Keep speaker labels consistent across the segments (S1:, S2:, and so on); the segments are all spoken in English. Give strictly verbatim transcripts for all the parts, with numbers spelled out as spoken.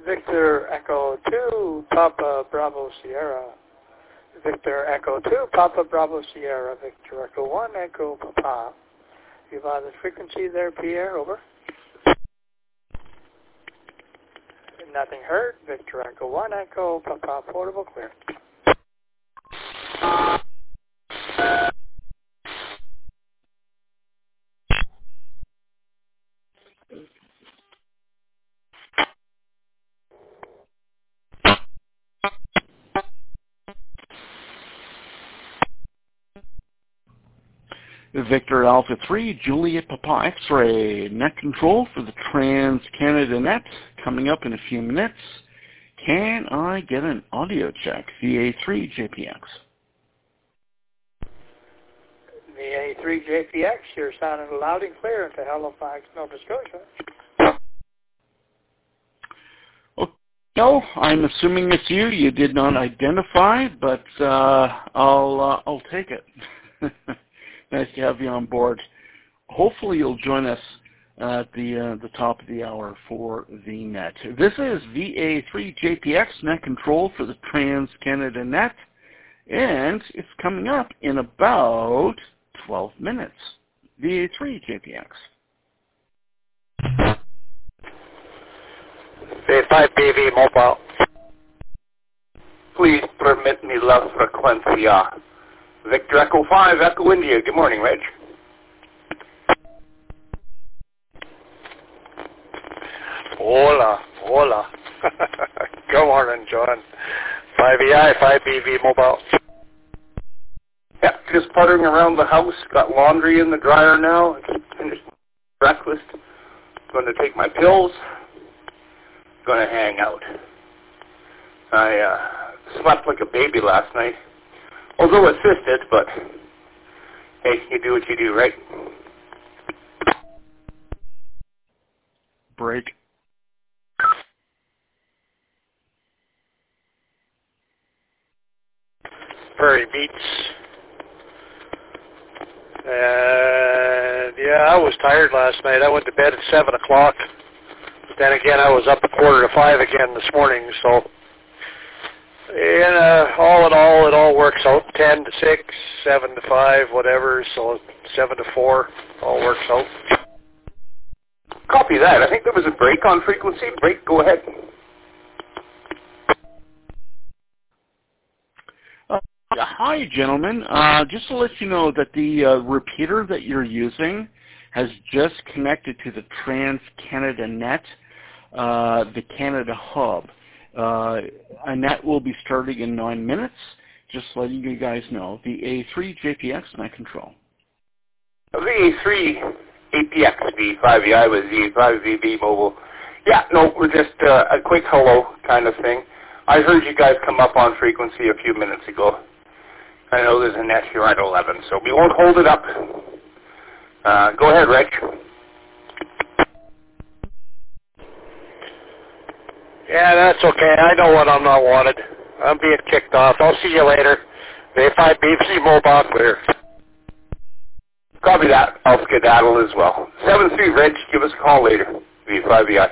S1: Victor Echo two, Papa Bravo Sierra. Victor Echo two, Papa Bravo Sierra. Victor Echo one, Echo Papa. You've on the frequency there, Pierre, over. Nothing heard. Victor Echo one, Echo Papa, portable clear.
S2: Victor Alpha three, Juliet Papa X-ray, net control for the Trans-Canada Net, coming up in a few minutes. Can I get an audio check? V A three J P X.
S1: V A three J P X, you're sounding loud and clear into Halifax, Nova Scotia.
S2: Okay, no, I'm assuming it's you. You did not identify, but uh, I'll uh, I'll take it. Nice to have you on board. Hopefully you'll join us at the uh, the top of the hour for the net. This is V A three J P X, net control for the Trans-Canada Net, and it's coming up in about twelve minutes. V A three J P X.
S3: V A five B V mobile. Please permit me la frecuencia. Victor Echo five, Echo India. Good morning, Reg.
S4: Hola, hola. Good morning, John. five E I, five B V mobile.
S3: Yeah, just puttering around the house. Got laundry in the dryer now. Just finished breakfast. Going to take my pills. Going to hang out. I uh, slept like a baby last night. Although assisted, but hey, you do what you do, right?
S2: Break.
S4: Prairie Beach. And yeah, I was tired last night. I went to bed at seven o'clock. Then again, I was up a quarter to five again this morning, so and uh, all in all, it all works out. ten to six, seven to five, whatever, so seven to four, all works out.
S3: Copy that. I think there was a break on frequency. Break, go ahead.
S2: Uh, hi, gentlemen. Uh, just to let you know that the uh, repeater that you're using has just connected to the Trans-Canada Net, uh, the Canada Hub. Uh, a net will be starting in nine minutes. Just letting you guys know. The A three J P X net control.
S3: V A three A P X V five E I was V five V B mobile. Yeah, no, we're just uh, a quick hello kind of thing. I heard you guys come up on frequency a few minutes ago. I know there's a net here at eleven, so we won't hold it up. Uh, go ahead, Reg.
S4: Yeah, that's okay. I know when I'm not wanted. I'm being kicked off. I'll see you later. V A five B V mobile clear.
S3: Copy that. I'll skedaddle as well. seven three Reg, give us a call later. V five E I.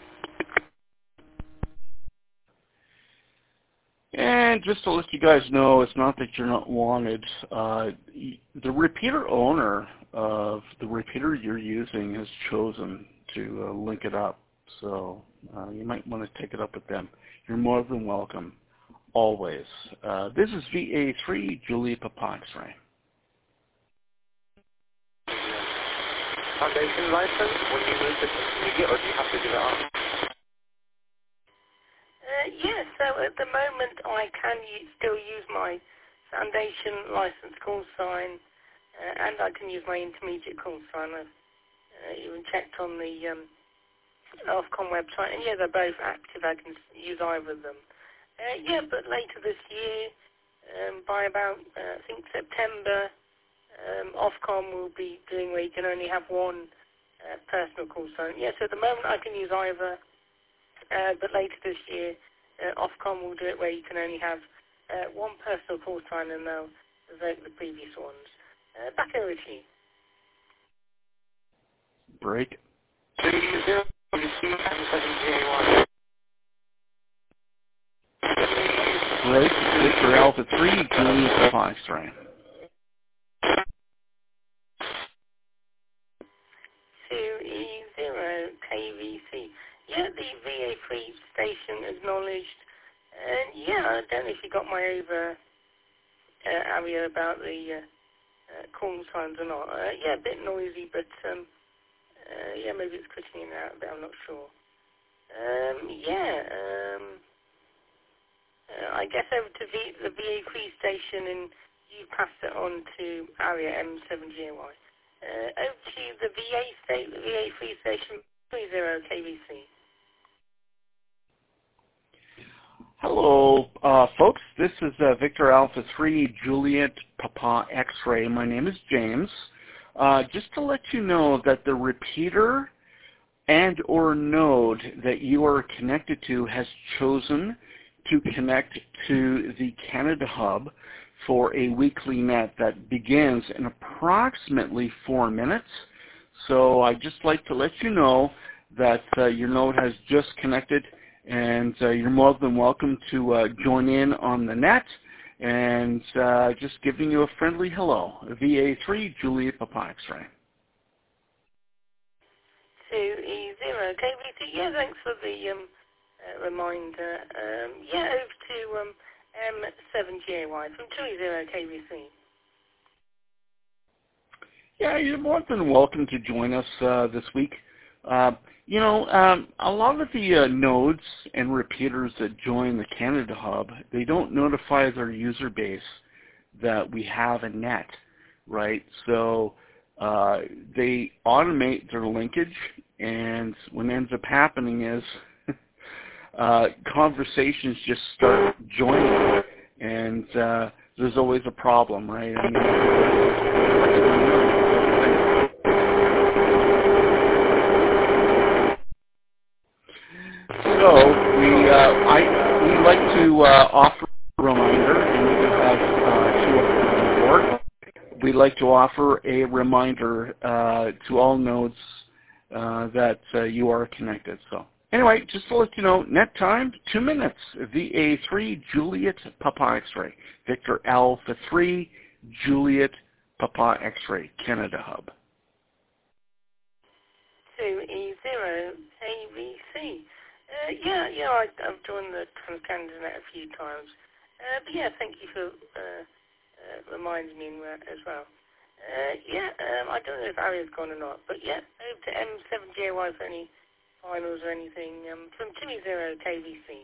S2: And just to let you guys know, it's not that you're not wanted. Uh, the repeater owner of the repeater you're using has chosen to uh, link it up. So uh, you might want to take it up with them. You're more than welcome, always. Uh, this is V A three, Julia Papa X-ray.
S5: Foundation license, when you move to intermediate, or do you have to do it on?
S6: Uh, yes, so at the moment I can use, still use my Foundation license call sign, uh, and I can use my intermediate call sign. I've uh, even checked on the um, Ofcom website, and yeah, they're both active. I can use either of them. Uh, yeah, but later this year, um, by about, uh, I think September, um, Ofcom will be doing where you can only have one uh, personal call sign. Yeah, so at the moment I can use either, uh, but later this year, uh, Ofcom will do it where you can only have uh, one personal call sign, and they'll revoke the previous ones. Uh, back over to you.
S2: Break.
S5: So you use zero W C M seven J one.
S2: Victor Alpha three, Juliet Papa X-ray.
S6: two E zero K V C. Yeah, the V A three station acknowledged. And yeah, I don't know if you got my over uh, area about the uh, uh, call signs or not. Uh, yeah, a bit noisy, but um, uh, yeah, maybe it's cutting in and out, but I'm not sure. Um, yeah, um, uh, I guess over to v- the V A three station, and you passed it on to area M seven G Y. Uh, over to the V A state, the V A three station, three zero K V C.
S2: Hello, uh, folks. This is uh, Victor Alpha three, Juliet Papa X-ray. My name is James. Uh, just to let you know that the repeater and or node that you are connected to has chosen to connect to the Canada Hub for a weekly net that begins in approximately four minutes. So I'd just like to let you know that uh, your node has just connected, and uh, you're more than welcome to uh, join in on the net, and uh, just giving you a friendly hello. V A three, Juliet Papa X-ray.
S6: two E zero K V C. Yeah, thanks for the um, uh, reminder. Um, yeah, over to um, M seven G Y from two E zero K V C.
S2: Yeah, you're more than welcome to join us uh, this week. Uh, you know, um, a lot of the uh, nodes and repeaters that join the Canada Hub, they don't notify their user base that we have a net, right? So uh, they automate their linkage, and what ends up happening is uh, conversations just start joining, and uh, there's always a problem, right? I mean, So we uh, I we like to uh, offer a reminder, and we do have uh, two of them on board. We like to offer a reminder uh, to all nodes uh, that uh, you are connected. So anyway, just to let you know, net time two minutes. V A three, Juliet Papa X-ray. Victor Alpha three, Juliet Papa X-ray. Canada Hub.
S6: two E zero K V C. Uh, yeah, yeah, I, I've joined the Canada Net a few times. Uh, but yeah, thank you for uh, uh, reminding me as well. Uh, yeah, um, I don't know if Aria's gone or not, but yeah, over to M seven J Y for any finals or anything um, from two E zero K V C.